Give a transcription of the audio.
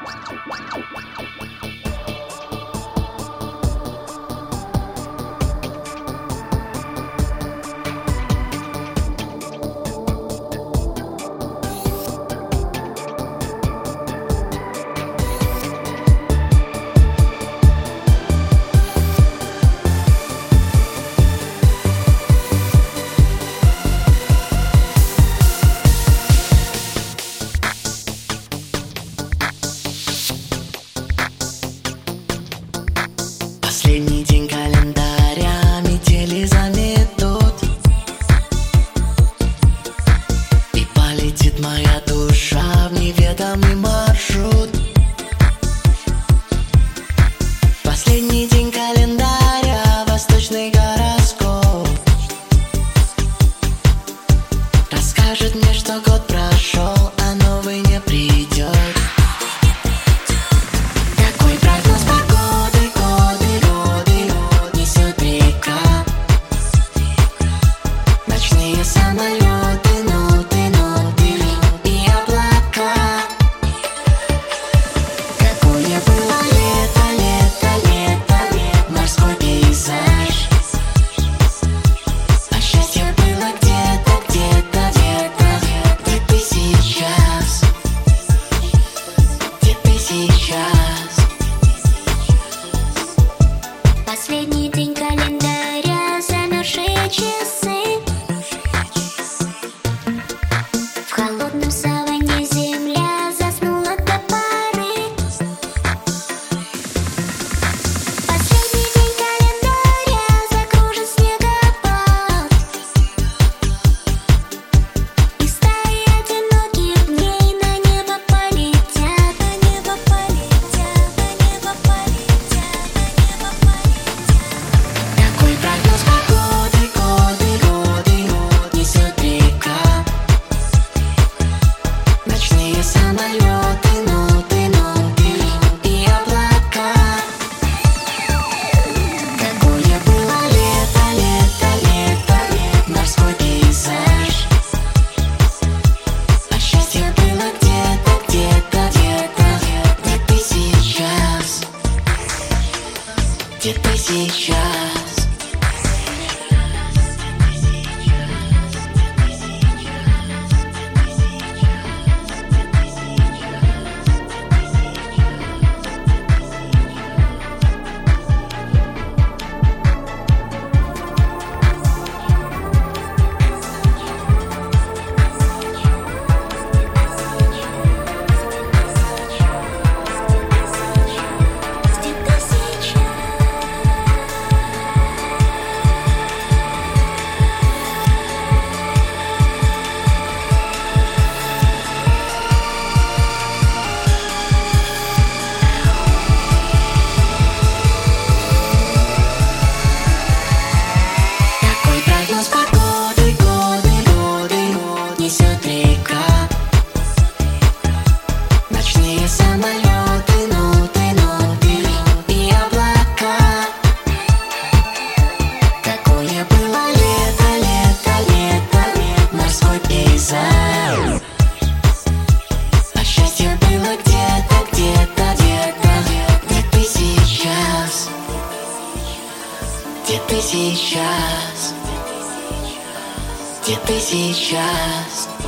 Последний день календаря, метели заметут, и полетит моя душа в неведомый маршрут. Последний день календаря, восточный гороскоп расскажет мне, что год прошел, а новый не придет. Какой прогноз погоды, годы несет река? Ночные самолеты, ноты и облака. Какое было лето, морской пейзаж. А счастье было где-то где ты сейчас. Где ты сейчас? Последний день календаря, замерзшие часы. В холодном саванне земля заснула до поры. Последний день календаря, закружит снегопад. И стаи одиноких дней на небо полетят, на небо полетят, на небо полетят, на небо полетят. Какой прогноз погоды, годы несет река? Ночные самолеты, ноты и облака. Какое было лето, морской пейзаж. А счастье было где-то где ты сейчас. Где ты сейчас? Где ты сейчас? Какой прогноз погоды, годы несет река? Ночные самолеты, ноты и облака. Какое было лето, морской пейзаж. А счастье было где-то где ты сейчас. Где ты сейчас? Где ты сейчас?